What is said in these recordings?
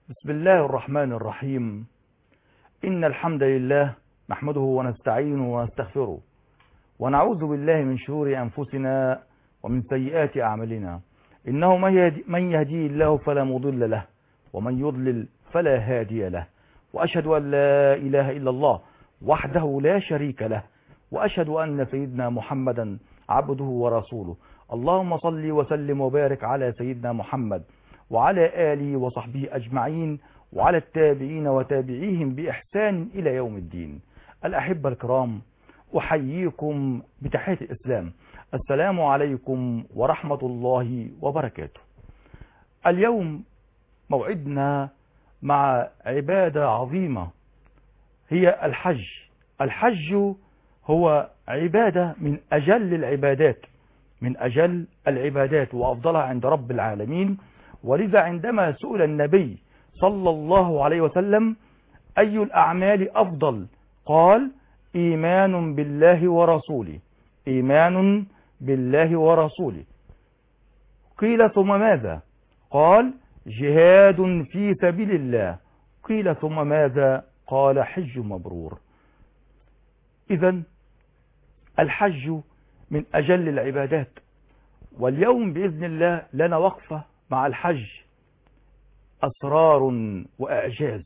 بسم الله الرحمن الرحيم. إن الحمد لله نحمده ونستعينه ونستغفره ونعوذ بالله من شرور أنفسنا ومن سيئات أعمالنا. إنه من يهدي الله فلا مضل له ومن يضلل فلا هادي له، وأشهد أن لا إله إلا الله وحده لا شريك له، وأشهد أن سيدنا محمدا عبده ورسوله. اللهم صل وسلم وبارك على سيدنا محمد وعلى آله وصحبه أجمعين وعلى التابعين وتابعيهم بإحسان إلى يوم الدين. الأحبة الكرام، أحييكم بتحية الإسلام. السلام عليكم ورحمة الله وبركاته. اليوم موعدنا مع عبادة عظيمة هي الحج. الحج هو عبادة من أجل العبادات وأفضلها عند رب العالمين. ولذا عندما سئل النبي صلى الله عليه وسلم أي الأعمال أفضل، قال إيمان بالله ورسوله. إيمان بالله ورسوله. قيل ثم ماذا؟ قال جهاد في سبيل الله. قيل ثم ماذا؟ قال حج مبرور. إذن الحج من أجل العبادات، واليوم بإذن الله لنا وقفة مع الحج، أسرار وإعجاز.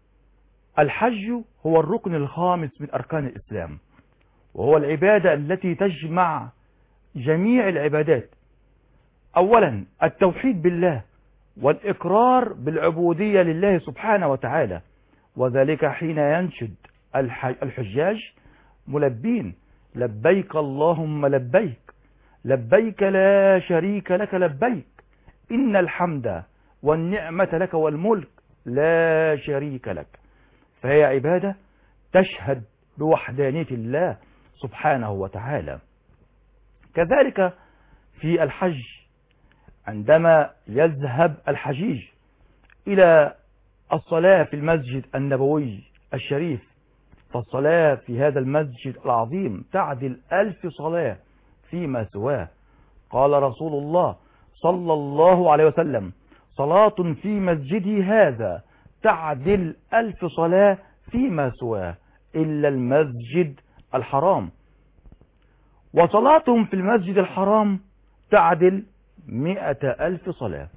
الحج هو الركن الخامس من أركان الإسلام، وهو العبادة التي تجمع جميع العبادات. أولا التوحيد بالله والإقرار بالعبودية لله سبحانه وتعالى، وذلك حين ينشد الحجاج ملبين لبيك اللهم لبيك، لبيك لا شريك لك لبيك، إن الحمد والنعمة لك والملك لا شريك لك. فهي عبادة تشهد بوحدانية الله سبحانه وتعالى. كذلك في الحج، عندما يذهب الحجيج إلى الصلاة في المسجد النبوي الشريف، فالصلاة في هذا المسجد العظيم تعدل 1000 صلاة فيما سواه. قال رسول الله صلى الله عليه وسلم صلاة في مسجدي هذا تعدل 1000 صلاة فيما سواه إلا المسجد الحرام. وصلاتهم في المسجد الحرام تعدل 100,000 صلاة.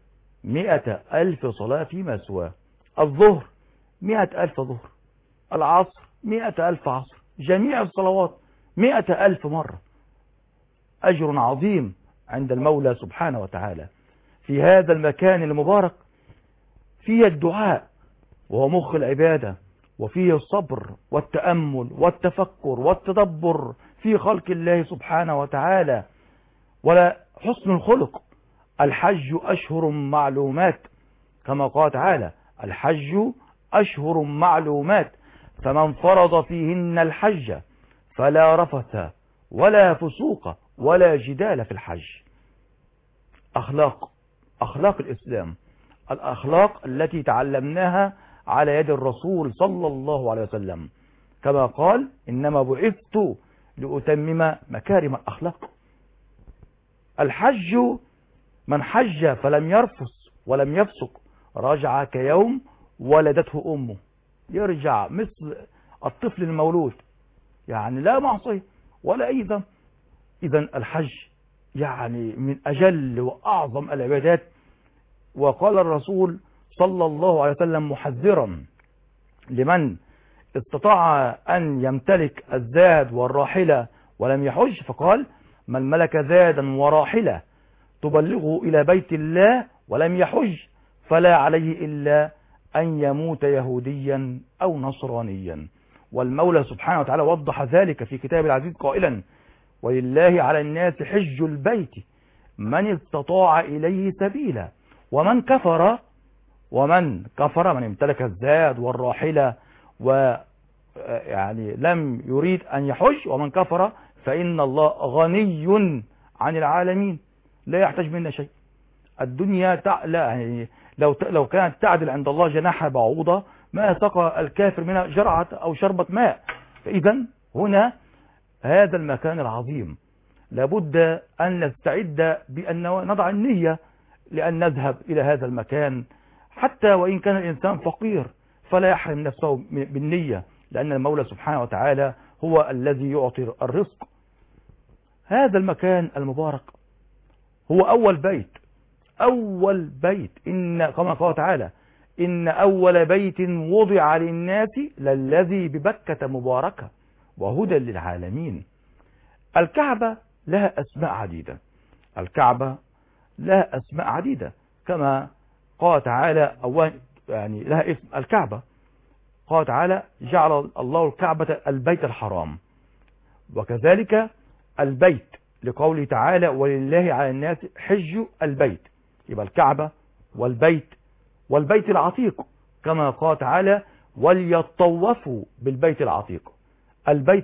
100,000 صلاة فيما سواه. الظهر 100,000 ظهر، العصر 100,000 عصر، جميع الصلوات 100,000 مرة. أجر عظيم عند المولى سبحانه وتعالى. في هذا المكان المبارك فيه الدعاء وهو مخ العبادة، وفيه الصبر والتأمل والتفكر والتدبر في خلق الله سبحانه وتعالى ولا حسن الخلق. الحج أشهر معلومات، كما قال تعالى الحج أشهر معلومات، فمن فرض فيهن الحج فلا رفث ولا فسوق ولا جدال في الحج. أخلاق الإسلام، الأخلاق التي تعلمناها على يد الرسول صلى الله عليه وسلم، كما قال إنما بعثت لأتمم مكارم الأخلاق. الحج من حج فلم يرفث ولم يفسق رجع كيوم ولدته أمه. يرجع مثل الطفل المولود، يعني لا معصية ولا أي ذنب. إذن الحج يعني من أجل وأعظم العبادات. وقال الرسول صلى الله عليه وسلم محذرا لمن استطاع أن يمتلك الزاد والراحلة ولم يحج، فقال من ملك زادا وراحلة تبلغه إلى بيت الله ولم يحج فلا عليه إلا أن يموت يهوديا أو نصرانيا. والمولى سبحانه وتعالى وضح ذلك في كتاب العزيز قائلا ولله على الناس حج البيت من استطاع إليه سبيلا ومن كفر من امتلك الزاد والراحلة ويعني لم يريد أن يحج، ومن كفر فإن الله غني عن العالمين لا يحتاج منا شيء. الدنيا لا يعني لو كانت تعدل عند الله جناح بعوضة ما سقى الكافر منها جرعة أو شربة ماء. فإذا هنا هذا المكان العظيم لابد أن نستعد بأن نضع النية لأن نذهب إلى هذا المكان حتى وإن كان الإنسان فقير فلا يحرم نفسه بالنية، لأن المولى سبحانه وتعالى هو الذي يعطي الرزق. هذا المكان المبارك هو أول بيت كما قال تعالى: إن أول بيت وضع للناس للذي ببكة مباركة وهدى للعالمين. الكعبة لها أسماء عديدة كما قال تعالى، يعني لها اسم الكعبة. قال تعالى: جعل الله الكعبة البيت الحرام، وكذلك البيت لقوله تعالى: ولله على الناس حج البيت. يبقى الكعبة والبيت العتيق كما قال تعالى: وليطوفوا بالبيت العتيق. البيت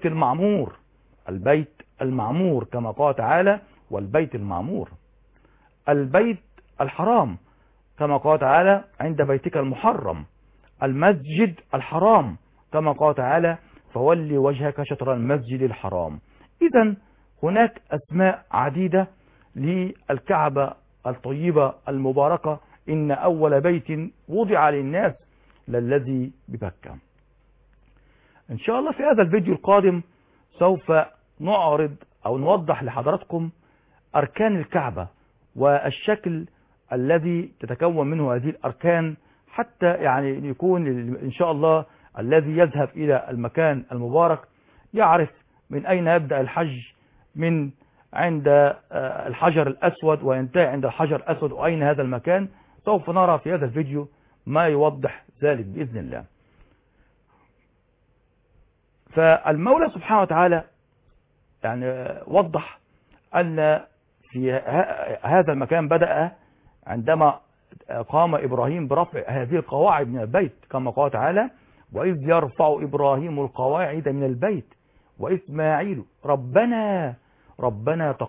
المعمور كما قال تعالى: والبيت المعمور. البيت الحرام كما قال تعالى: عند بيتك المحرم. المسجد الحرام كما قال تعالى: فولي وجهك شطر المسجد الحرام. إذن هناك أسماء عديدة للكعبة الطيبة المباركة: إن أول بيت وضع للناس للذي ببكة. إن شاء الله في هذا الفيديو القادم سوف نعرض أو نوضح لحضراتكم أركان الكعبة والشكل الذي تتكون منه هذه الأركان، حتى يعني يكون إن شاء الله الذي يذهب إلى المكان المبارك يعرف من أين يبدأ الحج، من عند الحجر الأسود وينتهي عند الحجر الأسود، وأين هذا المكان. سوف نرى في هذا الفيديو ما يوضح ذلك بإذن الله. فالمولى سبحانه وتعالى يعني وضح أن في هذا المكان بدأ عندما قام إبراهيم برفع هذه القواعد من البيت، كما قال تعالى: وإذ يرفع إبراهيم القواعد من البيت وإسماعيل ربنا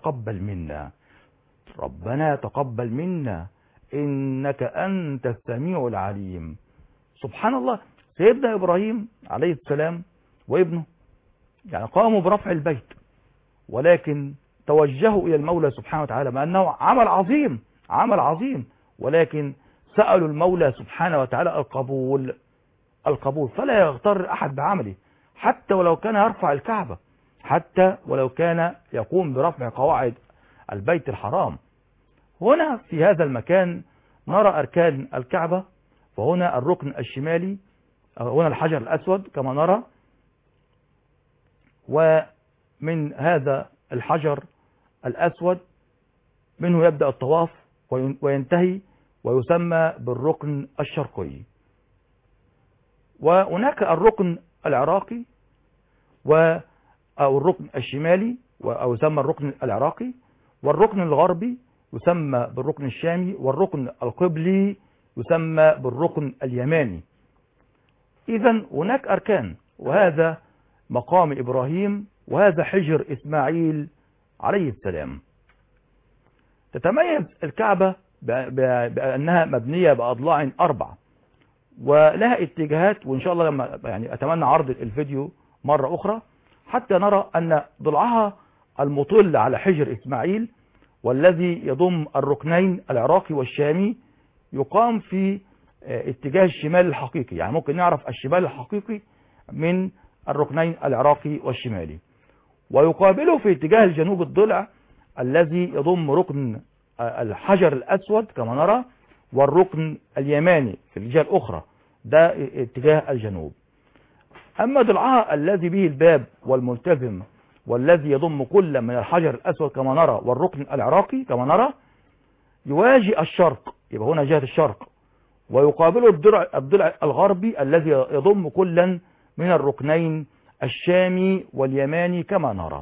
تقبل منا إنك أنت السميع العليم. سبحان الله، سيدنا إبراهيم عليه السلام وابنه يعني قاموا برفع البيت، ولكن توجهوا إلى المولى سبحانه وتعالى مع أنه عمل عظيم، ولكن سألوا المولى سبحانه وتعالى القبول، فلا يغتر أحد بعمله، حتى ولو كان يرفع الكعبة، حتى ولو كان يقوم برفع قواعد البيت الحرام. هنا في هذا المكان نرى أركان الكعبة، فهنا الركن الشمالي، هنا الحجر الأسود كما نرى، ومن هذا الحجر الأسود منه يبدأ الطواف وينتهي ويسمى بالركن الشرقي. وهناك الركن العراقي أو الركن الشمالي أو يسمى الركن العراقي، والركن الغربي يسمى بالركن الشامي، والركن القبلي يسمى بالركن اليماني. إذن هناك أركان، وهذا مقام إبراهيم وهذا حجر إسماعيل عليه السلام. تتميز الكعبة بأنها مبنية بأضلاع 4، ولها اتجاهات، وإن شاء الله لما يعني أتمنى عرض الفيديو مرة أخرى حتى نرى أن ضلعها المطل على حجر إسماعيل والذي يضم الركنين العراقي والشامي يقام في اتجاه الشمال الحقيقي، يعني ممكن نعرف الشمال الحقيقي من الركنين العراقي والشمالي، ويقابله في اتجاه الجنوب الضلع الذي يضم ركن الحجر الأسود كما نرى، والركن اليماني في الجهة الأخرى، ده اتجاه الجنوب. أما ضلعها الذي به الباب والملتزم والذي يضم كل من الحجر الأسود كما نرى والركن العراقي كما نرى يواجه الشرق، يبقى هنا جهة الشرق، ويقابله الضلع الغربي الذي يضم كلا من الركنين الشامي واليماني كما نرى.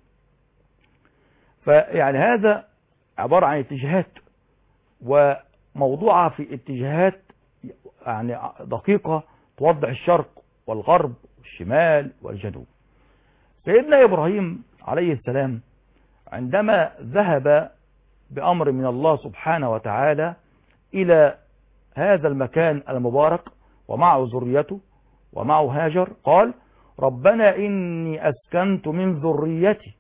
فيعني هذا عبارة عن اتجاهات، وموضوعها في اتجاهات يعني دقيقة توضح الشرق والغرب والشمال والجنوب. سيدنا إبراهيم عليه السلام عندما ذهب بأمر من الله سبحانه وتعالى إلى هذا المكان المبارك ومعه ذريته ومعه هاجر، قال: ربنا إني أسكنت من ذريتي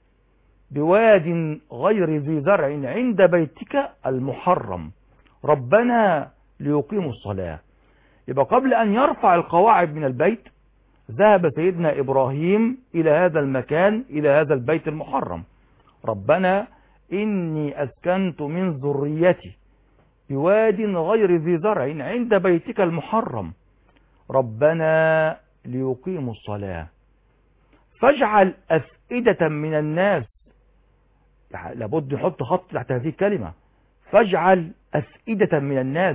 بواد غير ذي زرع عند بيتك المحرم ربنا ليقيموا الصلاة. يبقى قبل أن يرفع القواعد من البيت ذهب سيدنا إبراهيم إلى هذا المكان، إلى هذا البيت المحرم. ربنا إني أسكنت من ذريتي بواد غير ذي زرع عند بيتك المحرم ربنا ليقيموا الصلاة فاجعل أفئدة من الناس، لابد نحط خط تحت هذه الكلمة، فاجعل أفئدة من الناس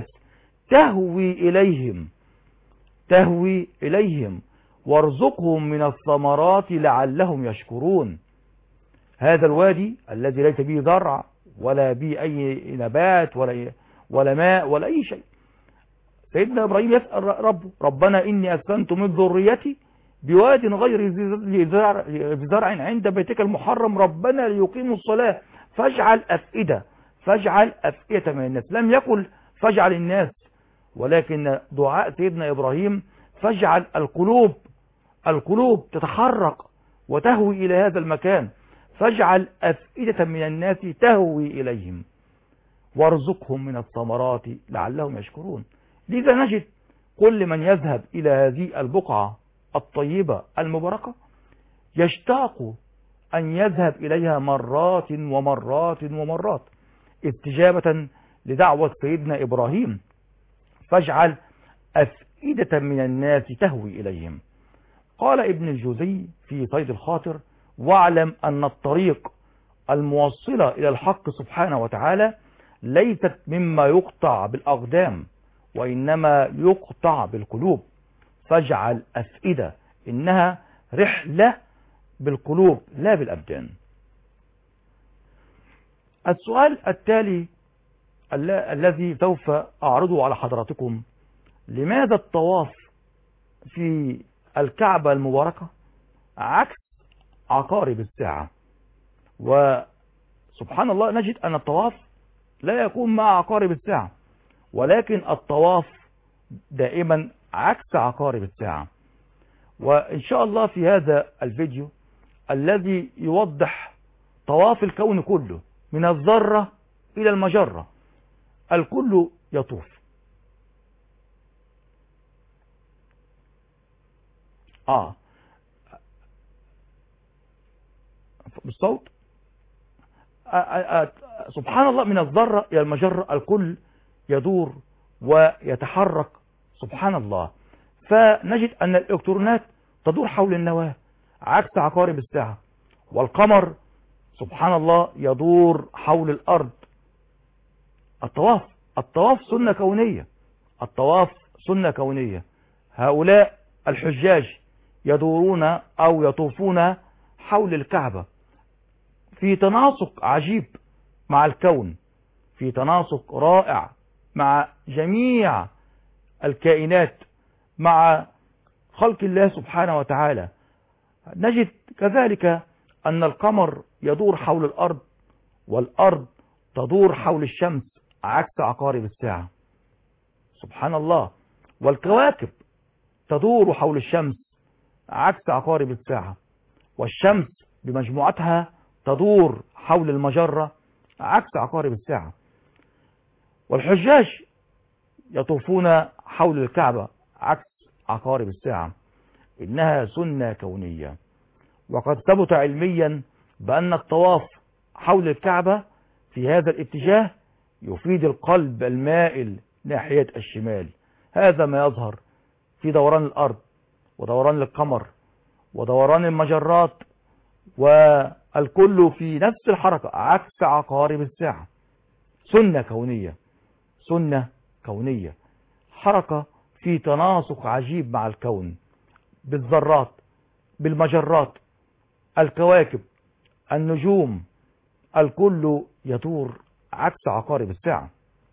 تهوي إليهم وارزقهم من الثمرات لعلهم يشكرون. هذا الوادي الذي ليس به زرع ولا به أي نبات ولا ماء ولا أي شيء، سيدنا إبراهيم يسأل ربه ربنا إني أسكنت من ذريتي بواد غير ذي زرع عند بيتك المحرم ربنا ليقيموا الصلاة فاجعل أفئدة من الناس. لم يقل فاجعل الناس، ولكن دعاء سيدنا إبراهيم فاجعل القلوب تتحرك وتهوي إلى هذا المكان، فاجعل أفئدة من الناس تهوي إليهم وارزقهم من الثمرات لعلهم يشكرون. لذا نجد كل من يذهب إلى هذه البقعة الطيبة المباركة يشتاق أن يذهب إليها مرات ومرات ومرات استجابة لدعوة سيدنا إبراهيم فاجعل أفئدة من الناس تهوي إليهم. قال ابن الجوزي في صيد الخاطر واعلم أن الطريق الموصلة إلى الحق سبحانه وتعالى ليست مما يقطع بالأقدام وإنما يقطع بالقلوب، فاجعل أفئدة إنها رحلة بالقلوب لا بالأبدان. السؤال التالي الذي سوف أعرضه على حضراتكم: لماذا الطواف في الكعبة المباركة عكس عقارب الساعة؟ وسبحان الله نجد أن الطواف لا يكون مع عقارب الساعة، ولكن الطواف دائما عكس عقارب الساعة. وإن شاء الله في هذا الفيديو الذي يوضح طواف الكون كله من الذرة إلى المجرة الكل يطوف. بالصوت سبحان الله، من الذرة إلى المجرة الكل يدور ويتحرك سبحان الله. فنجد أن الإلكترونات تدور حول النواة عكس عقارب الساعة، والقمر سبحان الله يدور حول الأرض. الطواف سنة كونية، الطواف سنة كونية. هؤلاء الحجاج يدورون أو يطوفون حول الكعبة في تناسق عجيب مع الكون، في تناسق رائع مع جميع الكائنات، مع خلق الله سبحانه وتعالى. نجد كذلك أن القمر يدور حول الأرض، والأرض تدور حول الشمس عكس عقارب الساعة سبحان الله، والكواكب تدور حول الشمس عكس عقارب الساعة، والشمس بمجموعتها تدور حول المجرة عكس عقارب الساعة، والحجاج يطوفون حول الكعبة عكس عقارب الساعة. إنها سنة كونية، وقد ثبت علميا بأن الطواف حول الكعبة في هذا الاتجاه يفيد القلب المائل ناحية الشمال. هذا ما يظهر في دوران الأرض ودوران القمر ودوران المجرات، والكل في نفس الحركة عكس عقارب الساعة. سنة كونية، سنة كونية، حركة في تناسق عجيب مع الكون، بالذرات، بالمجرات، الكواكب، النجوم، الكل يدور عكس عقارب الساعة.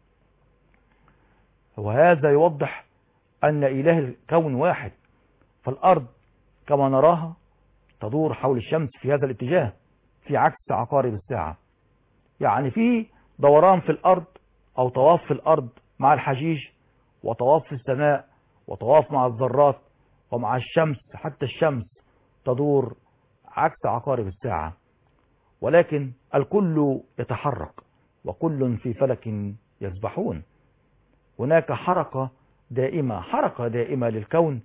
وهذا يوضح أن إله الكون واحد، فالأرض كما نراها تدور حول الشمس في هذا الاتجاه في عكس عقارب الساعة. يعني في دوران في الأرض أو طواف في الأرض مع الحجيج، وطواف في السماء، وطواف مع الذرات ومع الشمس، حتى الشمس تدور عكس عقارب الساعة، ولكن الكل يتحرك وكل في فلك يسبحون. هناك حركة دائمة للكون،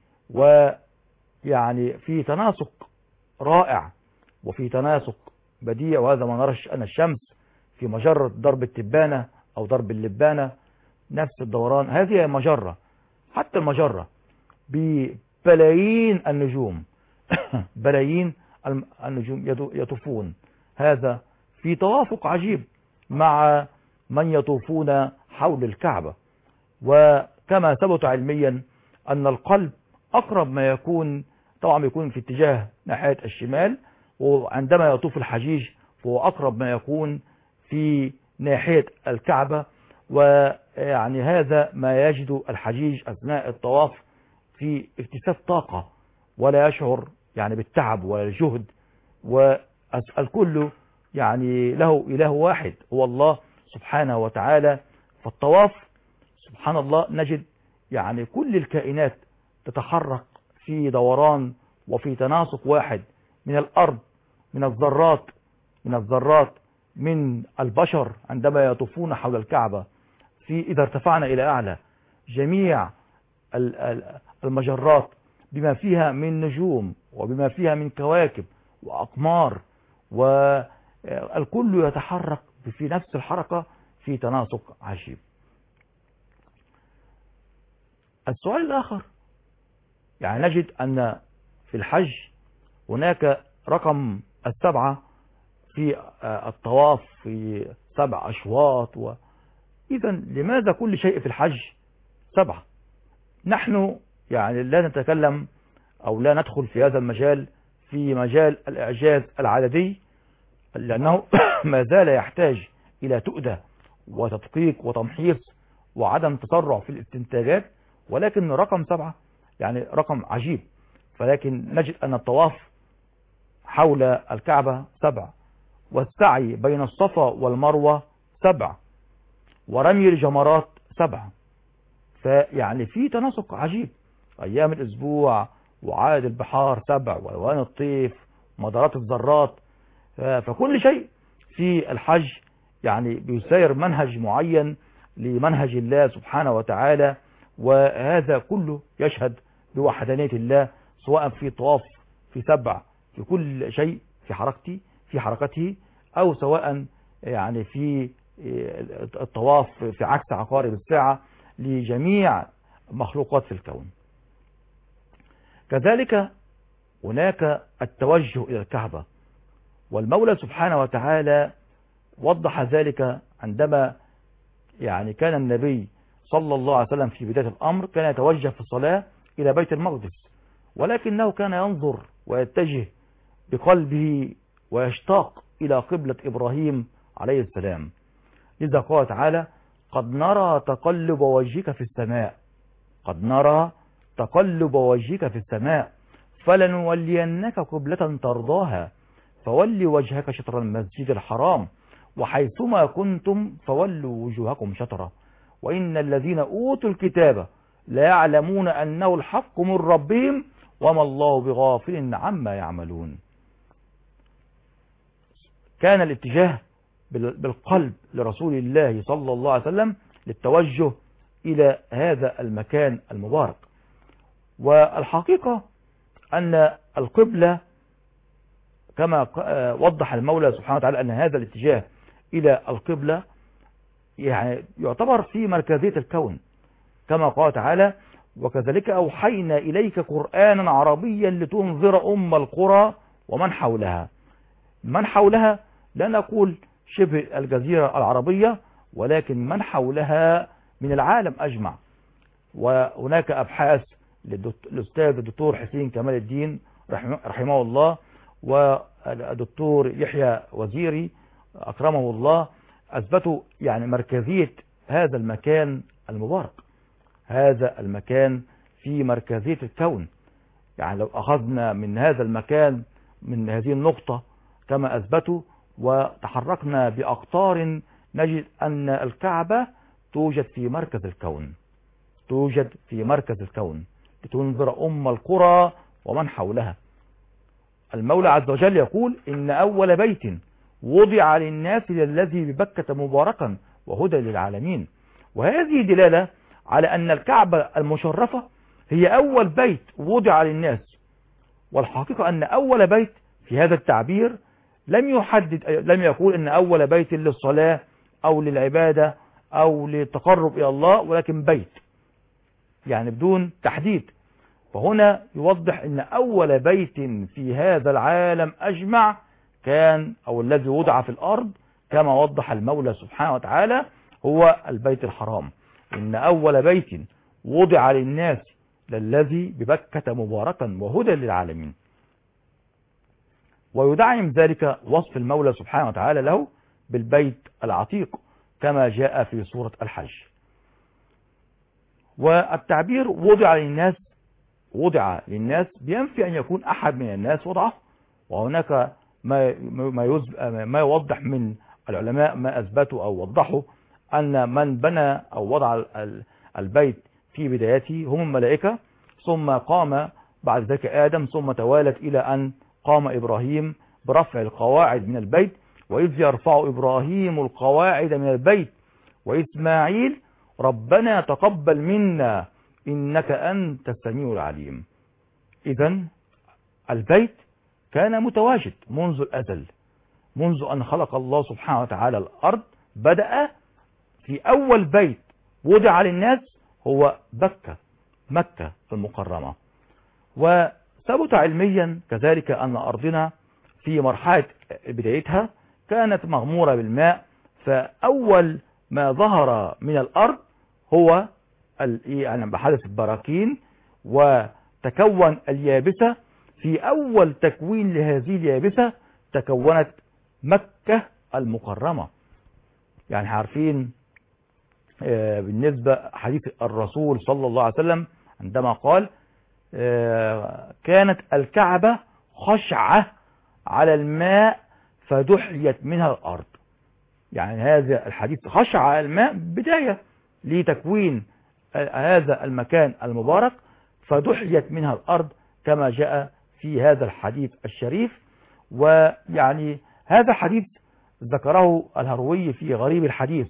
ويعني في تناسق رائع وفي تناسق بديع. وهذا ما نرى أن الشمس في مجرة ضرب التبانة أو ضرب اللبانة نفس الدوران. هذه مجرة، حتى المجرة ببلايين النجوم بلايين النجوم يطوفون، هذا في توافق عجيب مع من يطوفون حول الكعبة. وكما ثبت علميا أن القلب أقرب ما يكون، طبعا يكون في اتجاه ناحية الشمال، وعندما يطوف الحجيج فهو أقرب ما يكون في ناحية الكعبة. ويعني هذا ما يجد الحجيج أثناء الطواف في اكتساب طاقة، ولا يشعر يعني بالتعب ولا الجهد، والكل يعني له إله واحد هو الله سبحانه وتعالى. فالطواف سبحان الله نجد يعني كل الكائنات تتحرك في دوران وفي تناسق واحد، من الأرض، من الذرات، من البشر عندما يطوفون حول الكعبة، إذا ارتفعنا إلى أعلى، جميع المجرات بما فيها من نجوم وبما فيها من كواكب وأقمار، والكل يتحرك في نفس الحركة في تناسق عجيب. السؤال الآخر، يعني نجد أن في الحج هناك رقم 7 في الطواف في 7 أشواط. إذا لماذا كل شيء في الحج 7؟ نحن يعني لا نتكلم أو لا ندخل في هذا المجال، في مجال الإعجاز العددي، لأنه ما زال يحتاج إلى تؤدة وتدقيق وتمحيص وعدم تسرع في الاستنتاجات. ولكن رقم 7 يعني رقم عجيب. فلكن نجد أن الطواف حول الكعبة 7، والسعي بين الصفا والمروة 7، ورمي الجمرات 7. فيعني في تناسق عجيب. أيام الأسبوع وعائد البحار 7، وألوان الطيف، مدارات الذرات. فكل شيء في الحج يعني بيسير منهج معين لمنهج الله سبحانه وتعالى، وهذا كله يشهد بوحدانية الله، سواء في طواف في 7 في كل شيء في حركته، أو سواء يعني في الطواف في عكس عقارب الساعة لجميع مخلوقات في الكون. كذلك هناك التوجه إلى الكعبة، والمولى سبحانه وتعالى وضح ذلك عندما يعني كان النبي صلى الله عليه وسلم في بداية الأمر كان يتوجه في الصلاة إلى بيت المقدس، ولكنه كان ينظر ويتجه بقلبه ويشتاق إلى قبلة إبراهيم عليه السلام. لذا قال تعالى: قد نرى تقلب وجهك في السماء، قد نرى تقلب وجهك في السماء فلنولينك قبلة ترضاها فول وجهك شطر المسجد الحرام وحيثما كنتم فولوا وجوهكم شطره وإن الذين أوتوا الكتاب لا يعلمون أنه الحق من ربهم وما الله بغافل عما يعملون. كان الاتجاه بالقلب لرسول الله صلى الله عليه وسلم للتوجه إلى هذا المكان المبارك. والحقيقة أن القبلة كما وضح المولى سبحانه وتعالى أن هذا الاتجاه إلى القبلة يعني يعتبر في مركزية الكون، كما قال تعالى: وكذلك أوحينا إليك قرآنا عربيا لتنذر أم القرى ومن حولها. من حولها لا نقول شبه الجزيرة العربية، ولكن من حولها من العالم أجمع. وهناك أبحاث للأستاذ الدكتور حسين كمال الدين رحمه الله والدكتور يحيى وزيري أكرمه الله أثبتوا يعني مركزية هذا المكان المبارك. هذا المكان في مركزية الكون، يعني لو أخذنا من هذا المكان من هذه النقطة كما أثبتوا وتحركنا بأقطار نجد أن الكعبة توجد في مركز الكون، توجد في مركز الكون لتنذر أم القرى ومن حولها. المولى عز وجل يقول: إن أول بيت وضع للناس للذي ببكة مباركا وهدى للعالمين. وهذه دلالة على أن الكعبة المشرفة هي أول بيت وضع للناس. والحقيقة أن أول بيت في هذا التعبير لم يقول أن أول بيت للصلاة أو للعبادة أو للتقرب إلى الله، ولكن بيت يعني بدون تحديد. فهنا يوضح أن أول بيت في هذا العالم أجمع كان أو الذي وضع في الأرض كما وضح المولى سبحانه وتعالى هو البيت الحرام. إن أول بيت وضع للناس للذي ببكة مباركا وهدى للعالمين. ويدعم ذلك وصف المولى سبحانه وتعالى له بالبيت العتيق كما جاء في سورة الحج. والتعبير وضع للناس بينفي أن يكون أحد من الناس وضعه، وهناك ما يوضح من العلماء ما أثبتوا أو وضحوا أن من بنى أو وضع البيت في بدايته هم الملائكة، ثم قام بعد ذلك آدم، ثم توالت إلى أن قام إبراهيم برفع القواعد من البيت، وإذ يرفع إبراهيم القواعد من البيت وإسماعيل ربنا تقبل منا إنك أنت السميع العليم. إذن البيت كان متواجد منذ الأزل، منذ أن خلق الله سبحانه وتعالى الأرض بدأ في أول بيت وضع للناس هو مكة المكرمة. وثبت علميا كذلك أن أرضنا في مرحلة بدايتها كانت مغمورة بالماء، فأول ما ظهر من الأرض هو يعني بحدث البراكين وتكون اليابسة. في أول تكوين لهذه اليابسة تكونت مكة المكرمة. يعني عارفين بالنسبة حديث الرسول صلى الله عليه وسلم عندما قال كانت الكعبة خشعة على الماء فدحيت منها الأرض. يعني هذا الحديث خشع على الماء بداية لتكوين هذا المكان المبارك فدحيت منها الأرض كما جاء في هذا الحديث الشريف. ويعني هذا حديث ذكره الهروي في غريب الحديث،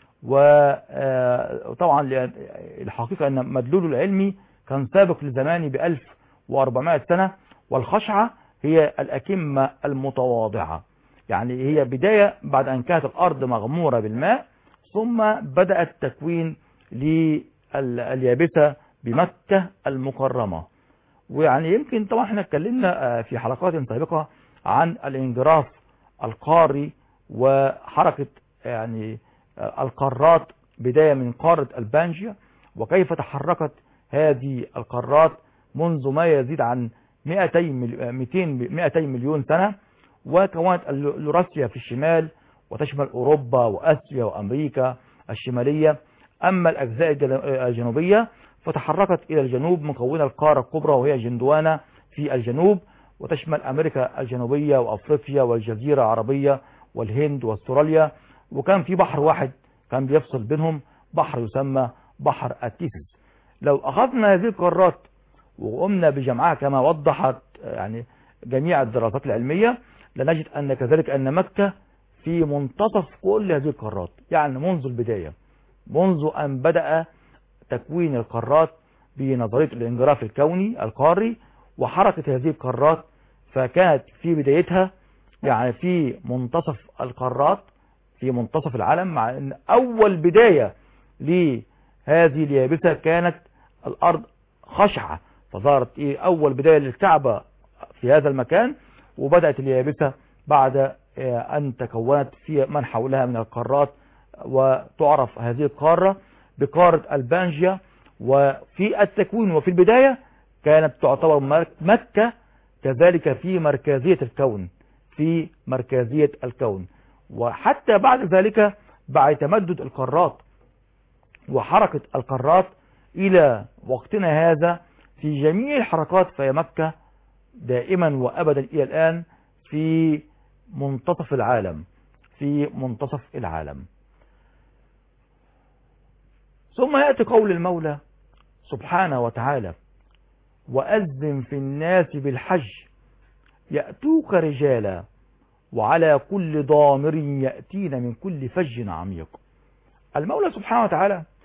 وطبعا الحقيقة أن مدلوله العلمي كان سابق لزماني ب1400 سنة. والخشعة هي الأكمة المتواضعة، يعني هي بداية بعد أن كانت الأرض مغمورة بالماء، ثم بدأ التكوين لليابسة بمكة المكرمة. ويعني يمكن طبعا احنا اتكلمنا في حلقات سابقة عن الانجراف القاري وحركة يعني القارات بداية من قارة البانجيا، وكيف تحركت هذه القارات منذ ما يزيد عن 200 مليون سنة، وكونت يوراسيا في الشمال وتشمل أوروبا وآسيا وأمريكا الشمالية. أما الأجزاء الجنوبية فتحركت إلى الجنوب مكونة القارة الكبرى وهي جندوانا في الجنوب، وتشمل أمريكا الجنوبية وأفريقيا والجزيرة العربية والهند واستراليا. وكان في بحر واحد كان بيفصل بينهم، بحر يسمى بحر التيسيس. لو أخذنا هذه القارات وقمنا بجمعها كما وضحت يعني جميع الدراسات العلمية، لنجد أن كذلك أن مكة في منتصف كل هذه القارات، يعني منذ البداية، منذ أن بدأ تكوين القارات بنظرية الانجراف الكوني القاري وحركة هذه القارات، فكانت في بدايتها يعني في منتصف القارات في منتصف العالم، مع أن أول بداية لهذه اليابسة كانت الأرض خشعة، فظهرت أول بداية للكعبة في هذا المكان، وبدأت اليابسة بعد أن تكونت في من حولها من القارات، وتعرف هذه القارة بقارة البانجيا. وفي التكوين وفي البداية كانت تعتبر مكة كذلك في مركزية الكون، وحتى بعد ذلك بعد تمدد القارات وحركة القارات إلى وقتنا هذا في جميع الحركات، فهي مكة دائما وأبدا إلى الآن في منتصف العالم. ثم يأتي قول المولى سبحانه وتعالى وأذن في الناس بالحج يأتوك رجالا وعلى كل ضامر يأتين من كل فج عميق. المولى سبحانه وتعالى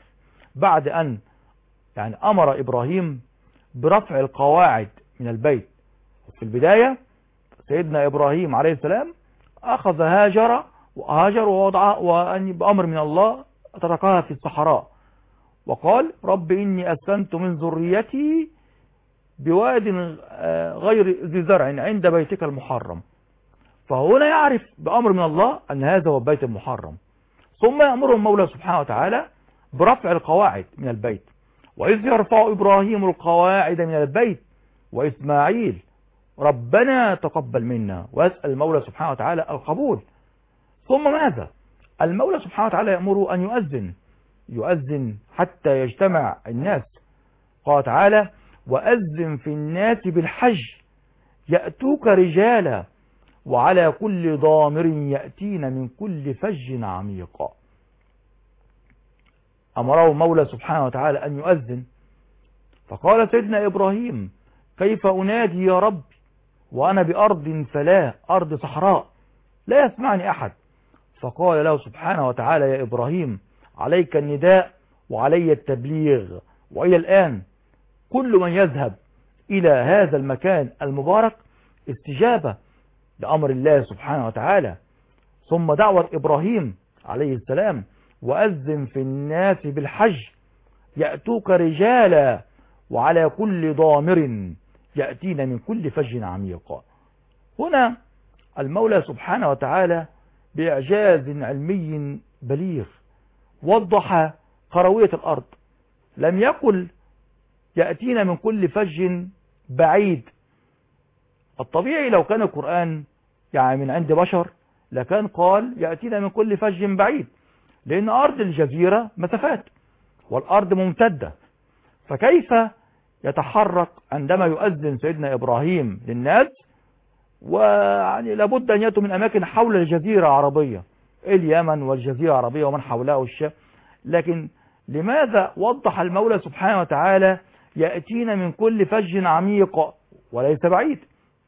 بعد أن يعني أمر إبراهيم برفع القواعد من البيت. في البداية سيدنا إبراهيم عليه السلام أخذ هاجر ووضعها وأن بأمر من الله تركها في الصحراء، وقال رب إني أسكنت من ذريتي بواد غير ذي زرع عند بيتك المحرم. فهنا يعرف بأمر من الله أن هذا هو البيت المحرم، ثم يأمره المولى سبحانه وتعالى برفع القواعد من البيت. وإذ يرفع إبراهيم القواعد من البيت وإسماعيل ربنا تقبل منا، ويسأل المولى سبحانه وتعالى القبول. ثم ماذا؟ المولى سبحانه وتعالى يأمره أن يؤذن حتى يجتمع الناس. قال تعالى وأذن في الناس بالحج يأتوك رجالا وعلى كل ضامر يأتين من كل فج عميق. أمره المولى سبحانه وتعالى أن يؤذن، فقال سيدنا إبراهيم كيف أنادي يا رب وأنا بأرض فلا أرض صحراء لا يسمعني أحد؟ فقال له سبحانه وتعالى يا إبراهيم عليك النداء وعلي التبليغ، وإلى الآن كل من يذهب إلى هذا المكان المبارك استجابة لأمر الله سبحانه وتعالى. ثم دعوة إبراهيم عليه السلام وأذن في الناس بالحج يأتوك رجالا وعلى كل ضامر يأتين من كل فج عميق. هنا المولى سبحانه وتعالى بإعجاز علمي بليغ وضح قروية الأرض. لم يقل يأتينا من كل فج بعيد. الطبيعي لو كان القرآن يعني من عند بشر لكان قال يأتينا من كل فج بعيد، لأن أرض الجزيرة مسافات والأرض ممتدة، فكيف يتحرك عندما يؤذن سيدنا إبراهيم للناس؟ ويعني لابد أن يأتوا من أماكن حول الجزيرة العربية، اليمن والجزيرة العربية ومن حولها والشام. لكن لماذا وضح المولى سبحانه وتعالى يأتينا من كل فج عميق وليس بعيد؟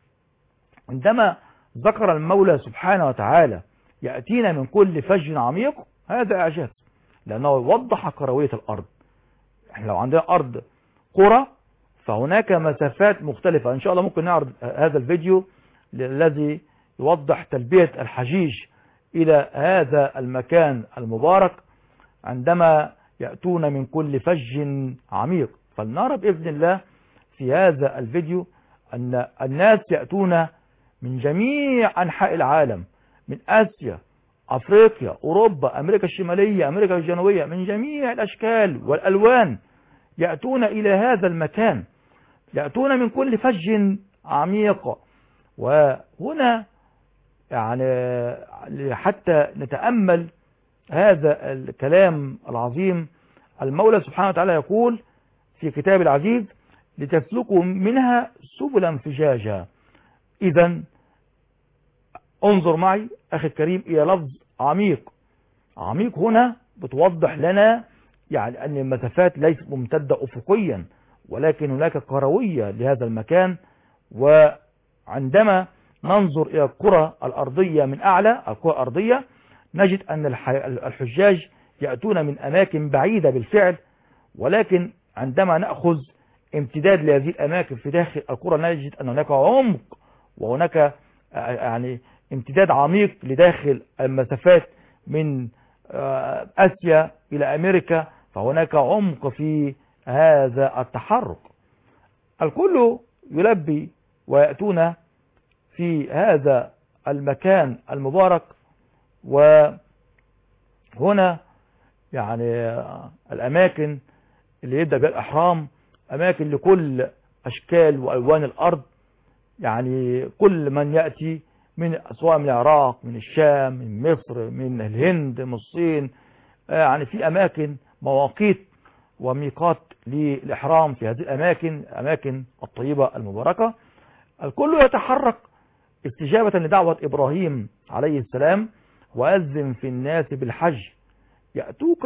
عندما ذكر المولى سبحانه وتعالى يأتينا من كل فج عميق هذا إعجاز، لأنه وضح كروية الأرض. احنا لو عندنا أرض قرى فهناك مسافات مختلفة. إن شاء الله ممكن نعرض هذا الفيديو الذي يوضح تلبية الحجيج إلى هذا المكان المبارك عندما يأتون من كل فج عميق. فلنرى بإذن الله في هذا الفيديو أن الناس يأتون من جميع أنحاء العالم، من آسيا، أفريقيا، أوروبا، أمريكا الشمالية، أمريكا الجنوبية، من جميع الأشكال والألوان يأتون إلى هذا المكان، يأتون من كل فج عميق. وهنا يعني حتى نتأمل هذا الكلام العظيم، المولى سبحانه وتعالى يقول في كتاب العزيز لتسلكوا منها سبلا فجاجا. إذن انظر معي أخي الكريم إلى لفظ عميق. عميق هنا بتوضح لنا يعني أن المسافات ليست ممتدة أفقيا، ولكن هناك كروية لهذا المكان. وعندما ننظر إلى الكرة الأرضية من أعلى، الكرة الأرضية، نجد أن الحجاج يأتون من أماكن بعيدة بالفعل، ولكن عندما نأخذ امتداد لهذه الأماكن في داخل الكرة نجد أن هناك عمق وهناك يعني امتداد عميق لداخل المسافات من آسيا إلى أمريكا. فهناك عمق في هذا التحرك. الكل يلبي ويأتون في هذا المكان المبارك. وهنا يعني الأماكن اللي يبدأ بها الإحرام أماكن لكل أشكال وألوان الأرض، يعني كل من يأتي من سواء من العراق، من الشام، من مصر، من الهند، من الصين، يعني في أماكن مواقيت وميقات للإحرام في هذه الأماكن الطيبة المباركة. الكل يتحرك استجابة لدعوة إبراهيم عليه السلام وأذن في الناس بالحج يأتوك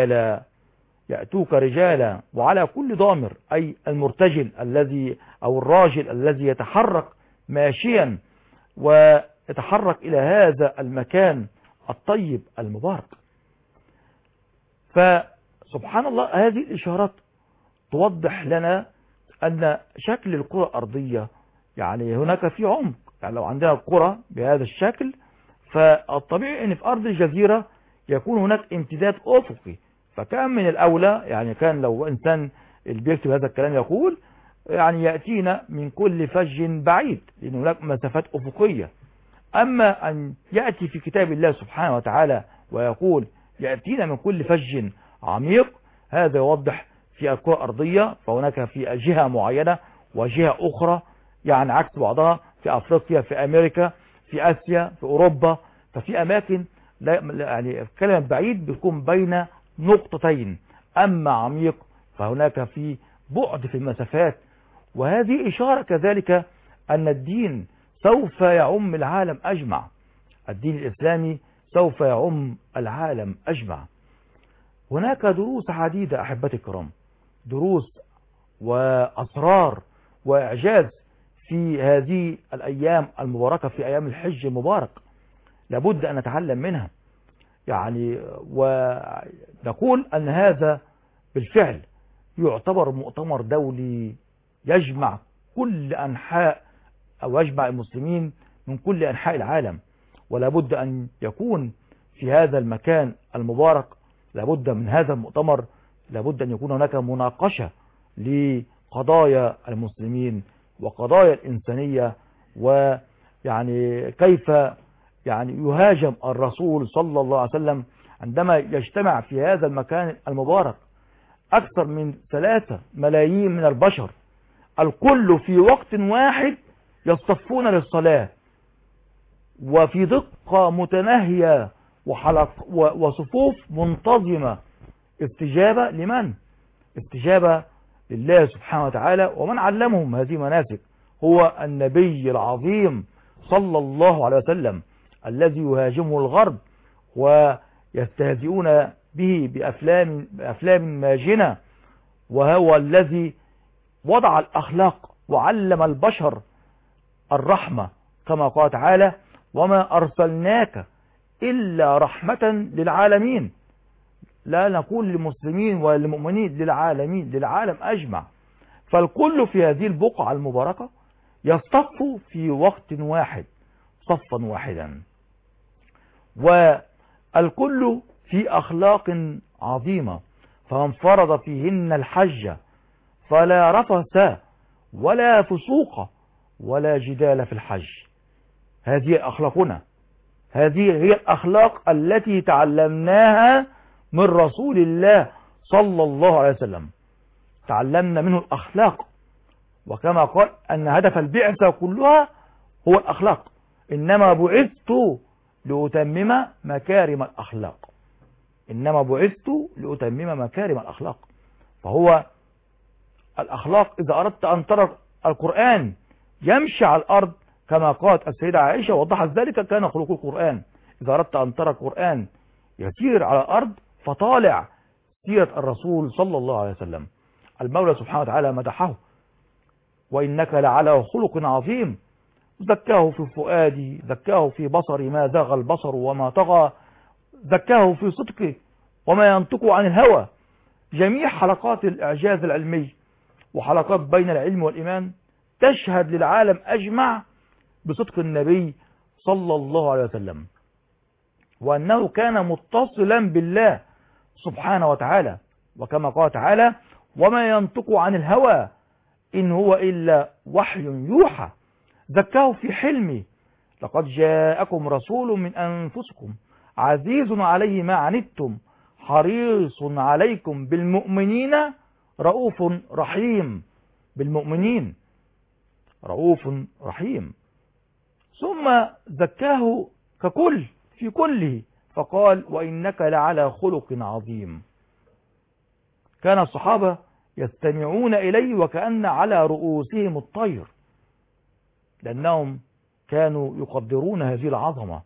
رجالا وعلى كل ضامر، أي المرتجل الذي أو الراجل الذي يتحرك ماشيا ويتحرك إلى هذا المكان الطيب المبارك. سبحان الله، هذه الإشارات توضح لنا أن شكل الكرة الأرضية يعني هناك في عمق. يعني لو عندنا الكرة بهذا الشكل، فالطبيعي أن في أرض الجزيرة يكون هناك امتداد أفقي. فكان من الأولى، يعني كان لو إنسان اللي بيكتب هذا الكلام يقول يعني يأتينا من كل فج بعيد، لأن هناك مسافات أفقية. أما أن يأتي في كتاب الله سبحانه وتعالى ويقول يأتينا من كل فج عميق، هذا يوضح في الكرة الأرضية فهناك في جهة معينة وجهة أخرى يعني عكس بعضها، في أفريقيا، في أمريكا، في آسيا، في أوروبا. ففي أماكن يعني كلمة بعيد بيكون بين نقطتين، أما عميق فهناك في بعد في المسافات. وهذه إشارة كذلك أن الدين سوف يعم العالم أجمع، الدين الإسلامي سوف يعم العالم أجمع. هناك دروس عديدة أحبتي الكرام، دروس وأسرار وإعجاز في هذه الأيام المباركة، في أيام الحج المبارك، لابد أن نتعلم منها. يعني ونقول أن هذا بالفعل يعتبر مؤتمر دولي يجمع كل أنحاء أو يجمع المسلمين من كل أنحاء العالم، ولابد أن يكون في هذا المكان المبارك، لابد من هذا المؤتمر، لابد أن يكون هناك مناقشة لقضايا المسلمين وقضايا الإنسانية، ويعني كيف يعني يهاجم الرسول صلى الله عليه وسلم عندما يجتمع في هذا المكان المبارك أكثر من 3 ملايين من البشر، الكل في وقت واحد يصطفون للصلاة وفي دقة متناهية وصفوف منتظمة. استجابة لمن؟ استجابة لله سبحانه وتعالى. ومن علمهم هذه المناسك هو النبي العظيم صلى الله عليه وسلم، الذي يهاجمه الغرب ويستهزئون به بأفلام ماجنة، وهو الذي وضع الأخلاق وعلم البشر الرحمة، كما قال تعالى وما أرسلناك إلا رحمة للعالمين. لا نقول للمسلمين وللمؤمنين، للعالمين، للعالم أجمع. فالكل في هذه البقعة المباركة يصطف في وقت واحد صفا واحدا، والكل في أخلاق عظيمة. فمن فرض فيهن الحج فلا رفث ولا فسوق ولا جدال في الحج. هذه أخلاقنا، هذه هي الأخلاق التي تعلمناها من رسول الله صلى الله عليه وسلم، تعلمنا منه الأخلاق. وكما قال أن هدف البعثة كلها هو الأخلاق، إنما بعثت لأتمم مكارم الأخلاق، إنما بعثت لأتمم مكارم الأخلاق. فهو الأخلاق إذا أردت أن ترى القرآن يمشي على الأرض كما قالت السيدة عائشة وضحت ذلك كان خلق القرآن. إذا أردت أن ترى القرآن يسير على الأرض فطالع سيرة الرسول صلى الله عليه وسلم. المولى سبحانه وتعالى مدحه وإنك لعلى خلق عظيم، زكاه في فؤادي، زكاه في بصري ما زاغ البصر وما طغى، زكاه في صدقه وما ينطق عن الهوى. جميع حلقات الإعجاز العلمي وحلقات بين العلم والإيمان تشهد للعالم أجمع بصدق النبي صلى الله عليه وسلم، وأنه كان متصلا بالله سبحانه وتعالى. وكما قال تعالى وما ينطق عن الهوى إن هو إلا وحي يوحى. زكاه في حلمه، لقد جاءكم رسول من أنفسكم عزيز عليه ما عنتم حريص عليكم بالمؤمنين رؤوف رحيم. بالمؤمنين رؤوف رحيم. ثم زكاه ككل في كله فقال وإنك لعلى خلق عظيم. كان الصحابة يستمعون إليه وكأن على رؤوسهم الطير، لأنهم كانوا يقدرون هذه العظمة.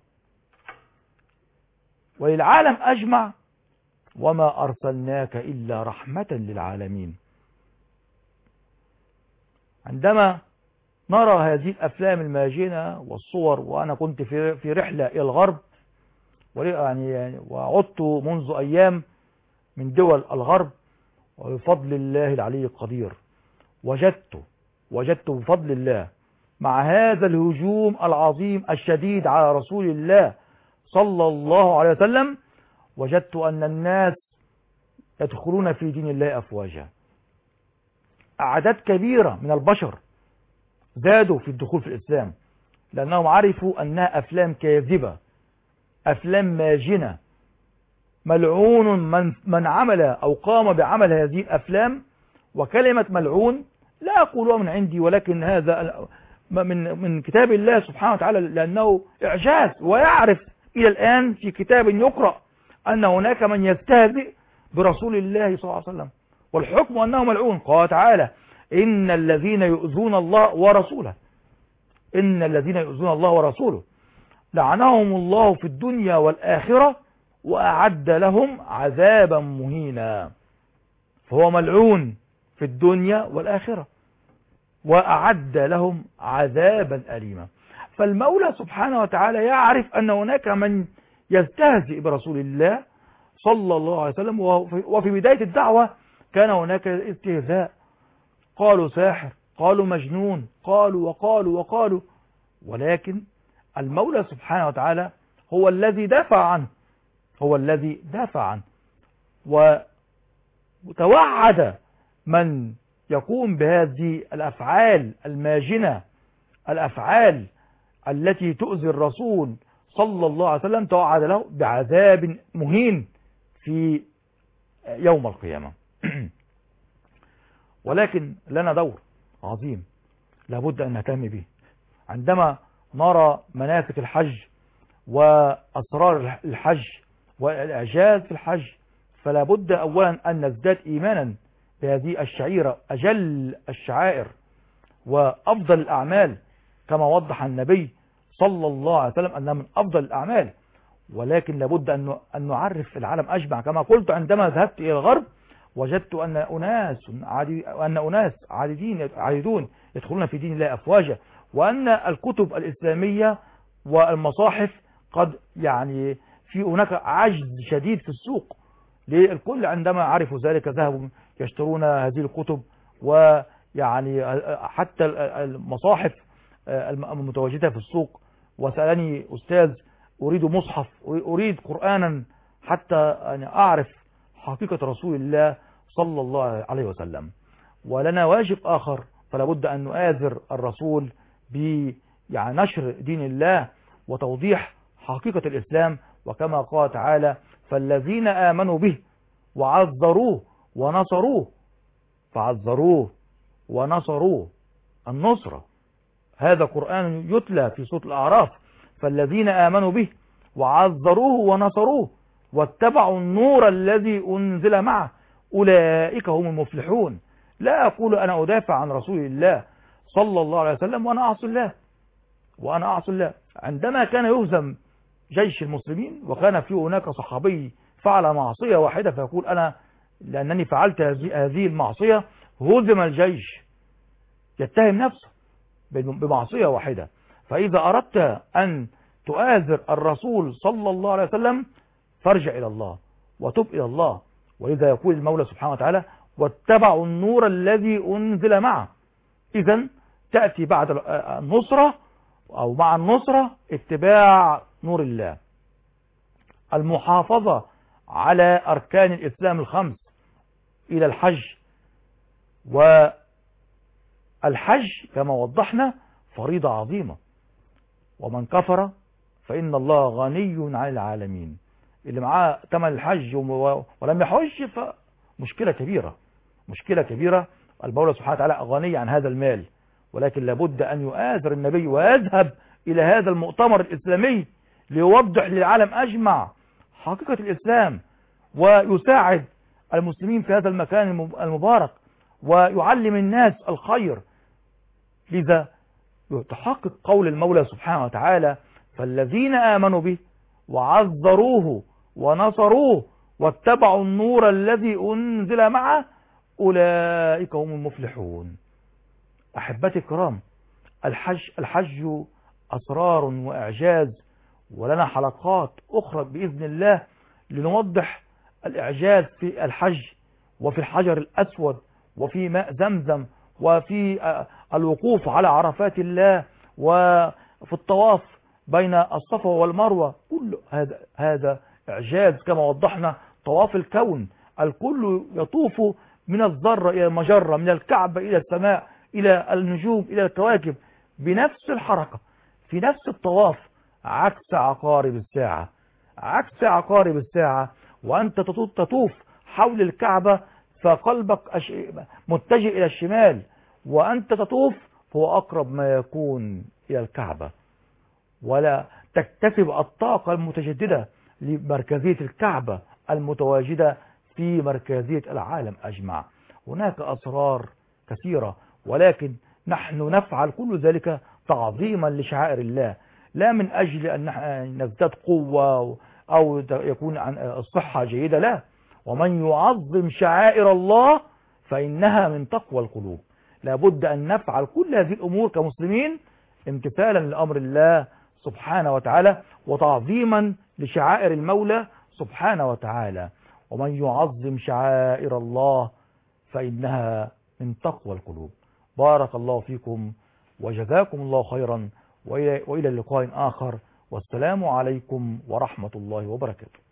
وللعالم أجمع وما أرسلناك إلا رحمة للعالمين. عندما نرى هذه الأفلام الماجنة والصور، وأنا كنت في رحلة إلى الغرب وعدت منذ أيام من دول الغرب، وبفضل الله العلي القدير وجدت بفضل الله مع هذا الهجوم العظيم الشديد على رسول الله صلى الله عليه وسلم، وجدت أن الناس يدخلون في دين الله أفواجا. أعداد كبيرة من البشر زادوا في الدخول في الإسلام، لأنهم عرفوا أنها أفلام كاذبة، أفلام ماجنة، ملعون من عمل أو قام بعمل هذه الأفلام. وكلمة ملعون لا أقولها من عندي، ولكن هذا من كتاب الله سبحانه وتعالى، لأنه إعجاز. ويعرف إلى الآن في كتاب يقرأ أن هناك من يستهزئ برسول الله صلى الله عليه وسلم، والحكم أنه ملعون. قال تعالى: إن الذين يؤذون الله ورسوله، إن الذين يؤذون الله ورسوله لعنهم الله في الدنيا والآخرة وأعد لهم عذابا مهينا. فهو ملعون في الدنيا والآخرة وأعد لهم عذابا أليما. فالمولى سبحانه وتعالى يعرف أن هناك من يستهزئ برسول الله صلى الله عليه وسلم. وفي بداية الدعوة كان هناك استهزاء، قالوا ساحر، قالوا مجنون، قالوا وقالوا وقالوا، ولكن المولى سبحانه وتعالى هو الذي دافع عنه، هو الذي دافع عنه وتوعد من يقوم بهذه الأفعال الماجنة، الأفعال التي تؤذي الرسول صلى الله عليه وسلم، توعد له بعذاب مهين في يوم القيامة. ولكن لنا دور عظيم لابد أن نهتم به. عندما نرى مناسك الحج وأسرار الحج والإعجاز في الحج، فلا بد أولا أن نزداد إيمانا بهذه الشعيرة، أجل الشعائر وأفضل الأعمال، كما وضح النبي صلى الله عليه وسلم أنها من أفضل الأعمال. ولكن لابد أن نعرف العالم أجمع. كما قلت عندما ذهبت إلى الغرب وجدت أن أناس عاددون يدخلون في دين الله أفواجا، وأن الكتب الإسلامية والمصاحف قد في هناك عجز شديد في السوق. الكل عندما عرفوا ذلك ذهبوا يشترون هذه الكتب، حتى المصاحف المتواجدة في السوق. وسألني أستاذ: أريد مصحف، أريد قرآنا حتى أعرف حقيقة رسول الله صلى الله عليه وسلم. ولنا واجب آخر، فلا بد أن نؤازر الرسول بنشر دين الله وتوضيح حقيقة الإسلام. وكما قال تعالى: فالذين آمنوا به وعذروه ونصروه، فعذروه ونصروه، النصرة. هذا قرآن يتلى في سورة الأعراف: فالذين آمنوا به وعذروه ونصروه واتبعوا النور الذي أنزل معه أولئك هم المفلحون. لا أقول أنا أدافع عن رسول الله صلى الله عليه وسلم وأنا أعصي الله. عندما كان يهزم جيش المسلمين وكان في هناك صحابي فعل معصية واحدة فيقول: أنا لأنني فعلت هذه المعصية هزم الجيش، يتهم نفسه بمعصية واحدة. فإذا أردت أن تؤازر الرسول صلى الله عليه وسلم فارجع إلى الله وتب إلى الله. ولذا يقول المولى سبحانه وتعالى: واتبعوا النور الذي أنزل معه. إذن تأتي بعد النصرة أو مع النصرة اتباع نور الله، المحافظة على أركان الإسلام الخمس إلى الحج. والحج كما وضحنا فريضة عظيمة، ومن كفر فإن الله غني عن العالمين. اللي معاه ثمن الحج ولم يحج فمشكلة كبيرة، مشكلة كبيرة. المولى سبحانه وتعالى غني عن هذا المال، ولكن لابد أن يؤازر النبي ويذهب إلى هذا المؤتمر الإسلامي ليوضح للعالم أجمع حقيقة الإسلام، ويساعد المسلمين في هذا المكان المبارك، ويعلم الناس الخير. لذا يتحقق قول المولى سبحانه وتعالى: فالذين آمنوا به وعذروه ونصروه واتبعوا النور الذي أنزل معه أولئك هم المفلحون. أحبتي الكرام، الحج أسرار وإعجاز، ولنا حلقات أخرى بإذن الله لنوضح الإعجاز في الحج وفي الحجر الأسود وفي ماء زمزم وفي الوقوف على عرفات الله وفي الطواف بين الصفا والمروة، كل هذا إعجاز كما وضحنا. طواف الكون، الكل يطوف من الذرة إلى المجرة، من الكعبة إلى السماء إلى النجوم إلى الكواكب بنفس الحركة في نفس الطواف، عكس عقارب الساعة، عكس عقارب الساعة. وأنت تطوف حول الكعبة فقلبك متجه إلى الشمال، وأنت تطوف هو أقرب ما يكون إلى الكعبة، ولا تكتسب الطاقة المتجددة لمركزية الكعبة المتواجدة في مركزية العالم أجمع. هناك أسرار كثيرة، ولكن نحن نفعل كل ذلك تعظيما لشعائر الله، لا من أجل أن نزداد قوة أو يكون الصحة جيدة، لا. ومن يعظم شعائر الله فإنها من تقوى القلوب. لابد أن نفعل كل هذه الأمور كمسلمين امتثالا لأمر الله سبحانه وتعالى وتعظيما لشعائر المولى سبحانه وتعالى. ومن يعظم شعائر الله فإنها من تقوى القلوب. بارك الله فيكم وجزاكم الله خيرا، وإلى اللقاء آخر، والسلام عليكم ورحمة الله وبركاته.